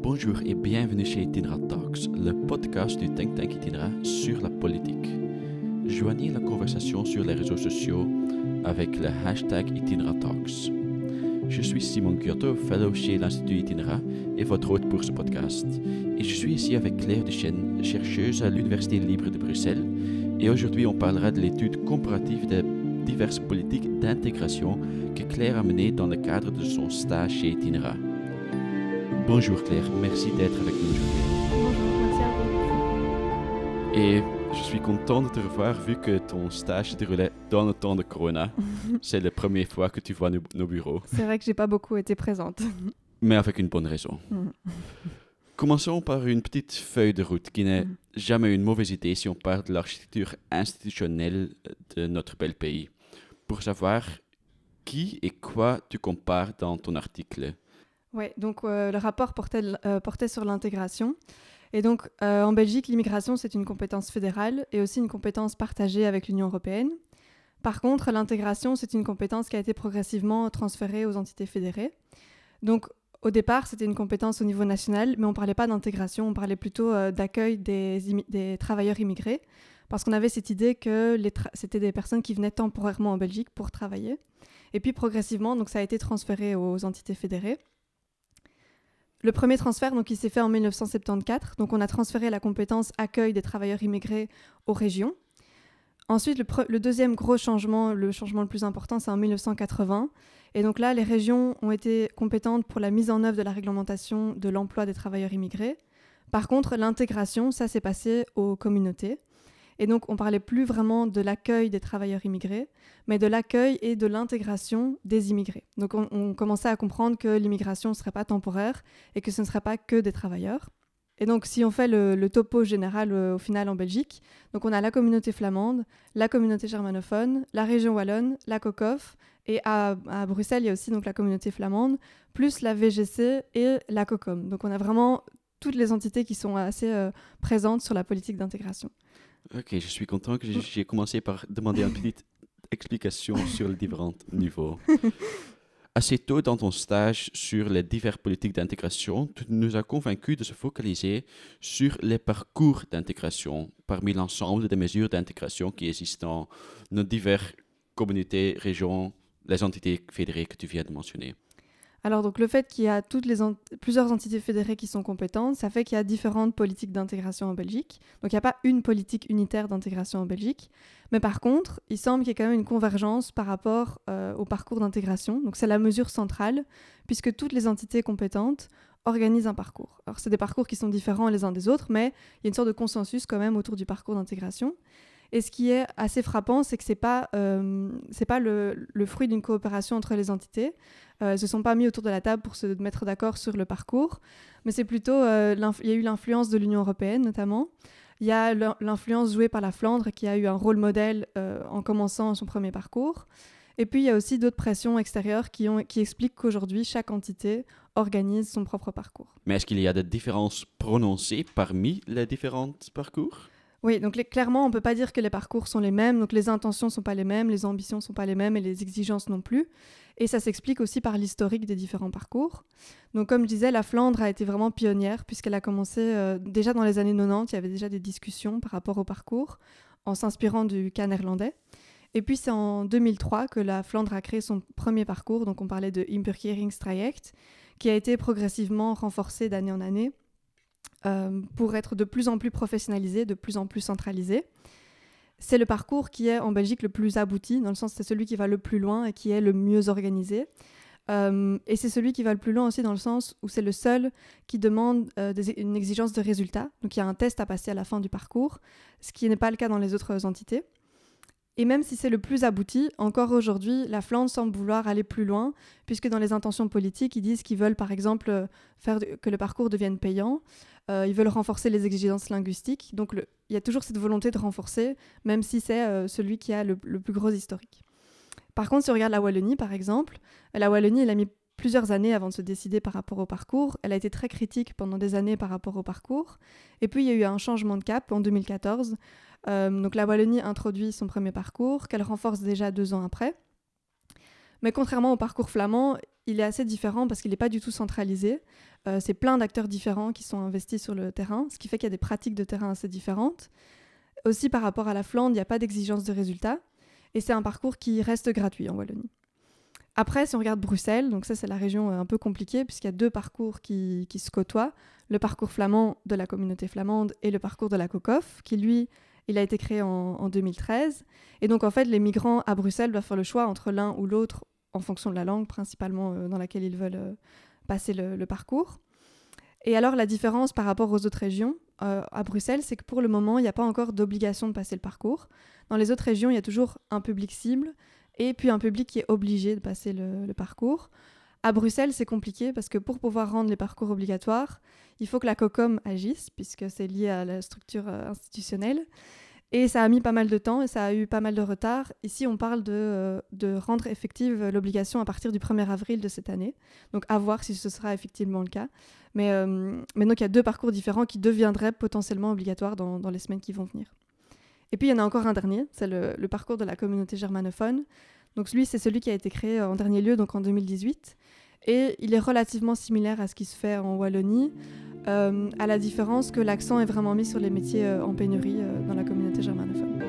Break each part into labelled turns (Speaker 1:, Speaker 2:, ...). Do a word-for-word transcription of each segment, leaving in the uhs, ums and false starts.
Speaker 1: Bonjour et bienvenue chez Itinera Talks, le podcast du think tank Itinera sur la politique. Joignez la conversation sur les réseaux sociaux avec le hashtag Itinera Talks. Je suis Simon Kyoto, fellow chez l'Institut Itinera et votre hôte pour ce podcast. Et je suis ici avec Claire Duchesne, chercheuse à l'Université libre de Bruxelles. Et aujourd'hui, on parlera de l'étude comparative des diverses politiques d'intégration que Claire a menées dans le cadre de son stage chez Itinera. Bonjour Claire, merci d'être avec nous aujourd'hui.
Speaker 2: Bonjour, merci à vous.
Speaker 1: Et je suis content de te revoir vu que ton stage se déroulait dans le temps de Corona. C'est la première fois que tu vois nos, nos bureaux.
Speaker 2: C'est vrai que j'ai pas beaucoup été présente.
Speaker 1: Mais avec une bonne raison. Commençons par une petite feuille de route qui n'est jamais une mauvaise idée si on parle de l'architecture institutionnelle de notre bel pays. Pour savoir qui et quoi tu compares dans ton article.
Speaker 2: Oui, donc euh, le rapport portait, euh, portait sur l'intégration. Et donc euh, en Belgique, l'immigration, c'est une compétence fédérale et aussi une compétence partagée avec l'Union européenne. Par contre, l'intégration, c'est une compétence qui a été progressivement transférée aux entités fédérées. Donc au départ, c'était une compétence au niveau national, mais on ne parlait pas d'intégration, on parlait plutôt euh, d'accueil des, imi- des travailleurs immigrés, parce qu'on avait cette idée que les tra- c'était des personnes qui venaient temporairement en Belgique pour travailler. Et puis progressivement, donc, ça a été transféré aux entités fédérées. Le premier transfert, donc, il s'est fait en dix-neuf cent soixante-quatorze, donc on a transféré la compétence accueil des travailleurs immigrés aux régions. Ensuite, le, pre- le deuxième gros changement, le changement le plus important, c'est en dix-neuf cent quatre-vingts. Et donc là, les régions ont été compétentes pour la mise en œuvre de la réglementation de l'emploi des travailleurs immigrés. Par contre, l'intégration, ça s'est passé aux communautés. Et donc, on ne parlait plus vraiment de l'accueil des travailleurs immigrés, mais de l'accueil et de l'intégration des immigrés. Donc, on, on commençait à comprendre que l'immigration ne serait pas temporaire et que ce ne serait pas que des travailleurs. Et donc, si on fait le, le topo général euh, au final en Belgique, donc on a la communauté flamande, la communauté germanophone, la région wallonne, la COCOF, et à, à Bruxelles, il y a aussi donc, la communauté flamande, plus la V G C et la COCOM. Donc, on a vraiment toutes les entités qui sont assez euh, présentes sur la politique d'intégration.
Speaker 1: Ok, je suis content que j'ai, j'ai commencé par demander une petite explication sur les différents niveaux. Assez tôt dans ton stage sur les diverses politiques d'intégration, tu nous as convaincus de se focaliser sur les parcours d'intégration parmi l'ensemble des mesures d'intégration qui existent dans nos diverses communautés, régions, les entités fédérées que tu viens de mentionner.
Speaker 2: Alors, donc, le fait qu'il y a toutes les ent- plusieurs entités fédérées qui sont compétentes, ça fait qu'il y a différentes politiques d'intégration en Belgique. Donc, il n'y a pas une politique unitaire d'intégration en Belgique. Mais par contre, il semble qu'il y ait quand même une convergence par rapport euh, au parcours d'intégration. Donc, c'est la mesure centrale, puisque toutes les entités compétentes organisent un parcours. Alors, c'est des parcours qui sont différents les uns des autres, mais il y a une sorte de consensus quand même autour du parcours d'intégration. Et ce qui est assez frappant, c'est que ce n'est pas, euh, c'est pas le, le fruit d'une coopération entre les entités. Euh, elles ne se sont pas mis autour de la table pour se mettre d'accord sur le parcours, mais c'est plutôt, euh, il y a eu l'influence de l'Union européenne notamment. Il y a l'influence jouée par la Flandre qui a eu un rôle modèle euh, en commençant son premier parcours. Et puis il y a aussi d'autres pressions extérieures qui, ont, qui expliquent qu'aujourd'hui, chaque entité organise son propre parcours.
Speaker 1: Mais est-ce qu'il y a des différences prononcées parmi les différents parcours ?
Speaker 2: Oui, donc les, clairement, on ne peut pas dire que les parcours sont les mêmes, donc les intentions ne sont pas les mêmes, les ambitions ne sont pas les mêmes et les exigences non plus. Et ça s'explique aussi par l'historique des différents parcours. Donc comme je disais, la Flandre a été vraiment pionnière puisqu'elle a commencé euh, déjà dans les années quatre-vingt-dix, il y avait déjà des discussions par rapport au parcours en s'inspirant du cas néerlandais. Et puis c'est en deux mille trois que la Flandre a créé son premier parcours, donc on parlait de Inburgeringstraject, qui a été progressivement renforcé d'année en année. Euh, pour être de plus en plus professionnalisé, de plus en plus centralisé. C'est le parcours qui est en Belgique le plus abouti, dans le sens que c'est celui qui va le plus loin et qui est le mieux organisé. Euh, et c'est celui qui va le plus loin aussi dans le sens où c'est le seul qui demande euh, des, une exigence de résultat. Donc il y a un test à passer à la fin du parcours, ce qui n'est pas le cas dans les autres entités. Et même si c'est le plus abouti, encore aujourd'hui, la Flandre semble vouloir aller plus loin, puisque dans les intentions politiques, ils disent qu'ils veulent par exemple faire de, que le parcours devienne payant, euh, ils veulent renforcer les exigences linguistiques, donc le, il y a toujours cette volonté de renforcer, même si c'est euh, celui qui a le, le plus gros historique. Par contre, si on regarde la Wallonie par exemple, la Wallonie, elle a mis plusieurs années avant de se décider par rapport au parcours, elle a été très critique pendant des années par rapport au parcours, et puis il y a eu un changement de cap en deux mille quatorze. Euh, donc la Wallonie introduit son premier parcours, qu'elle renforce déjà deux ans après. Mais contrairement au parcours flamand, il est assez différent parce qu'il n'est pas du tout centralisé. Euh, c'est plein d'acteurs différents qui sont investis sur le terrain, ce qui fait qu'il y a des pratiques de terrain assez différentes. Aussi, par rapport à la Flandre, il n'y a pas d'exigence de résultat. Et c'est un parcours qui reste gratuit en Wallonie. Après, si on regarde Bruxelles, donc ça c'est la région un peu compliquée puisqu'il y a deux parcours qui, qui se côtoient, le parcours flamand de la communauté flamande et le parcours de la COCOF, qui lui, il a été créé en, en deux mille treize. Et donc en fait, les migrants à Bruxelles doivent faire le choix entre l'un ou l'autre en fonction de la langue, principalement euh, dans laquelle ils veulent euh, passer le, le parcours. Et alors la différence par rapport aux autres régions euh, à Bruxelles, c'est que pour le moment, il n'y a pas encore d'obligation de passer le parcours. Dans les autres régions, il y a toujours un public cible et puis un public qui est obligé de passer le, le parcours. À Bruxelles, c'est compliqué parce que pour pouvoir rendre les parcours obligatoires, il faut que la COCOM agisse, puisque c'est lié à la structure euh, institutionnelle. Et ça a mis pas mal de temps et ça a eu pas mal de retard. Ici, on parle de, euh, de rendre effective l'obligation à partir du premier avril de cette année. Donc, à voir si ce sera effectivement le cas. Mais, euh, mais donc, il y a deux parcours différents qui deviendraient potentiellement obligatoires dans, dans les semaines qui vont venir. Et puis, il y en a encore un dernier, c'est le, le parcours de la communauté germanophone. Donc, lui, c'est celui qui a été créé en dernier lieu, donc en deux mille dix-huit. Et il est relativement similaire à ce qui se fait en Wallonie, euh, à la différence que l'accent est vraiment mis sur les métiers euh, en pénurie euh, dans la communauté germanophone.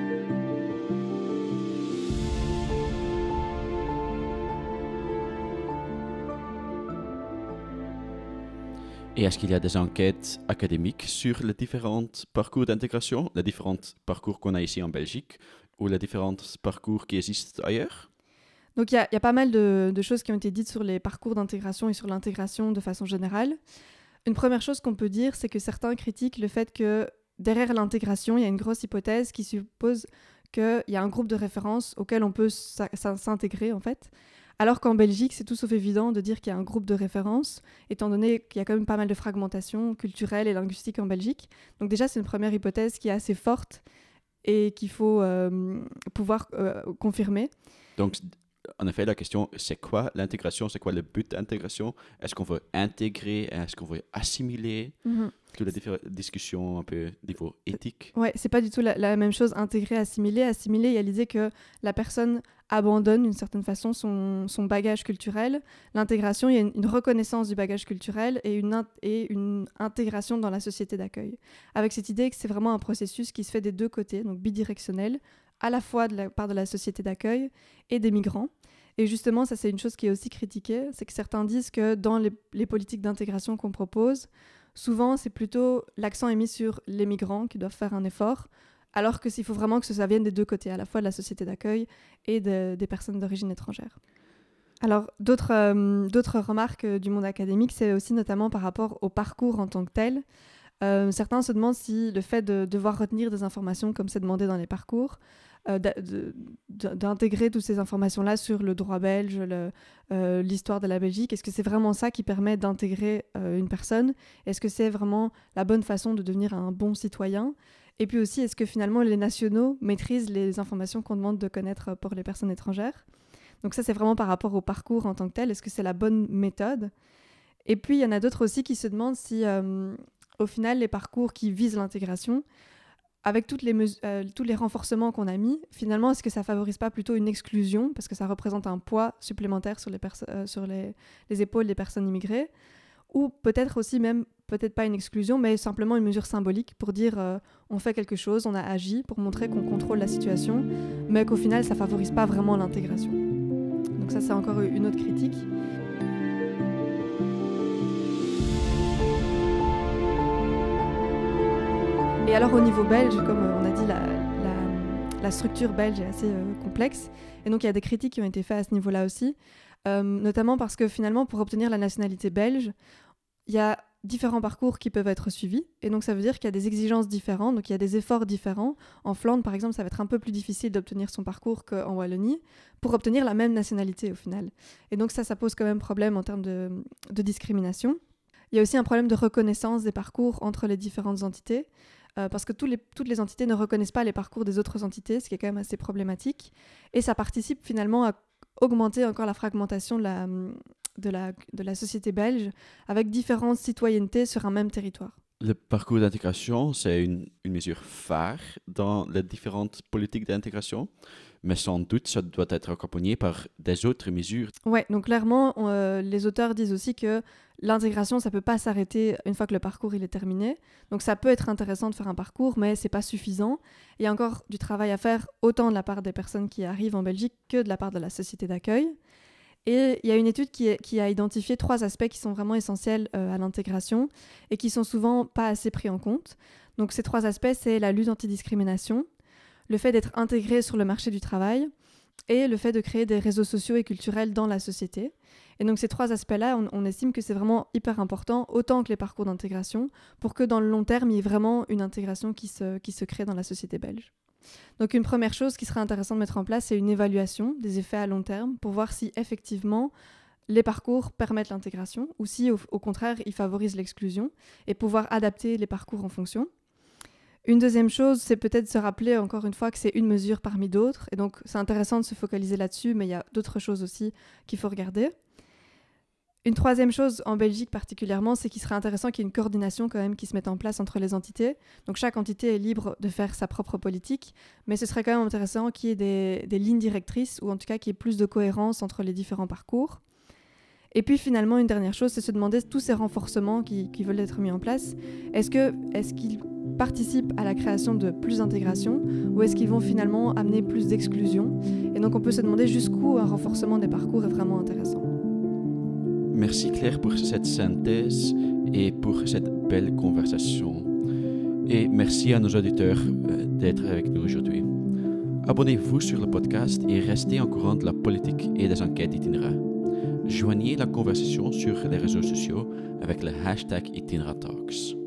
Speaker 1: Et est-ce qu'il y a des enquêtes académiques sur les différents parcours d'intégration, les différents parcours qu'on a ici en Belgique, ou les différents parcours qui existent ailleurs?
Speaker 2: Donc il y, y a pas mal de, de choses qui ont été dites sur les parcours d'intégration et sur l'intégration de façon générale. Une première chose qu'on peut dire, c'est que certains critiquent le fait que derrière l'intégration, il y a une grosse hypothèse qui suppose qu'il y a un groupe de référence auquel on peut s'intégrer en fait. Alors qu'en Belgique, c'est tout sauf évident de dire qu'il y a un groupe de référence, étant donné qu'il y a quand même pas mal de fragmentation culturelle et linguistique en Belgique. Donc déjà, c'est une première hypothèse qui est assez forte et qu'il faut euh, pouvoir euh, confirmer.
Speaker 1: Donc, en effet, la question, c'est quoi l'intégration? C'est quoi le but d'intégration? Est-ce qu'on veut intégrer? Est-ce qu'on veut assimiler? Mm-hmm. Toutes les différentes discussions un peu niveau éthique.
Speaker 2: Ouais, c'est pas du tout la, la même chose, intégrer, assimiler. Assimiler, il y a l'idée que la personne abandonne d'une certaine façon son, son bagage culturel. L'intégration, il y a une, une reconnaissance du bagage culturel et une, in- et une intégration dans la société d'accueil. Avec cette idée que c'est vraiment un processus qui se fait des deux côtés, donc bidirectionnel, à la fois de la part de la société d'accueil et des migrants. Et justement, ça c'est une chose qui est aussi critiquée, c'est que certains disent que dans les, les politiques d'intégration qu'on propose, souvent c'est plutôt l'accent est mis sur les migrants qui doivent faire un effort, alors que s'il faut vraiment que ça vienne des deux côtés, à la fois de la société d'accueil et de, des personnes d'origine étrangère. Alors, d'autres, euh, d'autres remarques du monde académique, c'est aussi notamment par rapport au parcours en tant que tel. Euh, certains se demandent si le fait de devoir retenir des informations comme c'est demandé dans les parcours, euh, de, de, d'intégrer toutes ces informations-là sur le droit belge, le, euh, l'histoire de la Belgique, est-ce que c'est vraiment ça qui permet d'intégrer euh, une personne? Est-ce que c'est vraiment la bonne façon de devenir un bon citoyen? Et puis aussi, est-ce que finalement les nationaux maîtrisent les informations qu'on demande de connaître pour les personnes étrangères? Donc ça, c'est vraiment par rapport au parcours en tant que tel. Est-ce que c'est la bonne méthode? Et puis, il y en a d'autres aussi qui se demandent si... Euh, Au final, les parcours qui visent l'intégration, avec toutes les mes- euh, tous les renforcements qu'on a mis, finalement, est-ce que ça ne favorise pas plutôt une exclusion, parce que ça représente un poids supplémentaire sur les, perso- euh, sur les, les épaules des personnes immigrées, ou peut-être aussi même, peut-être pas une exclusion, mais simplement une mesure symbolique pour dire euh, on fait quelque chose, on a agi, pour montrer qu'on contrôle la situation, mais qu'au final, ça ne favorise pas vraiment l'intégration. Donc ça, c'est encore une autre critique. Et alors au niveau belge, comme on a dit, la, la, la structure belge est assez euh, complexe. Et donc il y a des critiques qui ont été faites à ce niveau-là aussi, euh, notamment parce que finalement, pour obtenir la nationalité belge, il y a différents parcours qui peuvent être suivis. Et donc ça veut dire qu'il y a des exigences différentes, donc il y a des efforts différents. En Flandre, par exemple, ça va être un peu plus difficile d'obtenir son parcours qu'en Wallonie pour obtenir la même nationalité au final. Et donc ça, ça pose quand même problème en termes de, de discrimination. Il y a aussi un problème de reconnaissance des parcours entre les différentes entités. Euh, parce que tous les, toutes les entités ne reconnaissent pas les parcours des autres entités, ce qui est quand même assez problématique. Et ça participe finalement à augmenter encore la fragmentation de la, de la, de la société belge avec différentes citoyennetés sur un même territoire.
Speaker 1: Le parcours d'intégration, c'est une, une mesure phare dans les différentes politiques d'intégration, mais sans doute, ça doit être accompagné par des autres mesures.
Speaker 2: Ouais, donc clairement, on, euh, les auteurs disent aussi que l'intégration, ça peut pas s'arrêter une fois que le parcours il est terminé. Donc ça peut être intéressant de faire un parcours, mais c'est pas suffisant. Il y a encore du travail à faire, autant de la part des personnes qui arrivent en Belgique que de la part de la société d'accueil. Et il y a une étude qui, est, qui a identifié trois aspects qui sont vraiment essentiels euh, à l'intégration et qui sont souvent pas assez pris en compte. Donc ces trois aspects, c'est la lutte anti-discrimination, le fait d'être intégré sur le marché du travail et le fait de créer des réseaux sociaux et culturels dans la société. Et donc ces trois aspects-là, on, on estime que c'est vraiment hyper important, autant que les parcours d'intégration, pour que dans le long terme, il y ait vraiment une intégration qui se, qui se crée dans la société belge. Donc une première chose qui serait intéressante de mettre en place, c'est une évaluation des effets à long terme pour voir si effectivement les parcours permettent l'intégration ou si au, au contraire ils favorisent l'exclusion et pouvoir adapter les parcours en fonction. Une deuxième chose, c'est peut-être se rappeler encore une fois que c'est une mesure parmi d'autres et donc c'est intéressant de se focaliser là-dessus, mais il y a d'autres choses aussi qu'il faut regarder. Une troisième chose, en Belgique particulièrement, c'est qu'il serait intéressant qu'il y ait une coordination quand même qui se mette en place entre les entités. Donc chaque entité est libre de faire sa propre politique, mais ce serait quand même intéressant qu'il y ait des, des lignes directrices, ou en tout cas qu'il y ait plus de cohérence entre les différents parcours. Et puis finalement, une dernière chose, c'est se demander tous ces renforcements qui, qui veulent être mis en place, est-ce que, est-ce qu'ils participent à la création de plus d'intégration, ou est-ce qu'ils vont finalement amener plus d'exclusion? Et donc on peut se demander jusqu'où un renforcement des parcours est vraiment intéressant.
Speaker 1: Merci Claire pour cette synthèse et pour cette belle conversation. Et merci à nos auditeurs d'être avec nous aujourd'hui. Abonnez-vous sur le podcast et restez au courant de la politique et des enquêtes Itinera. Joignez la conversation sur les réseaux sociaux avec le hashtag Itinera Talks.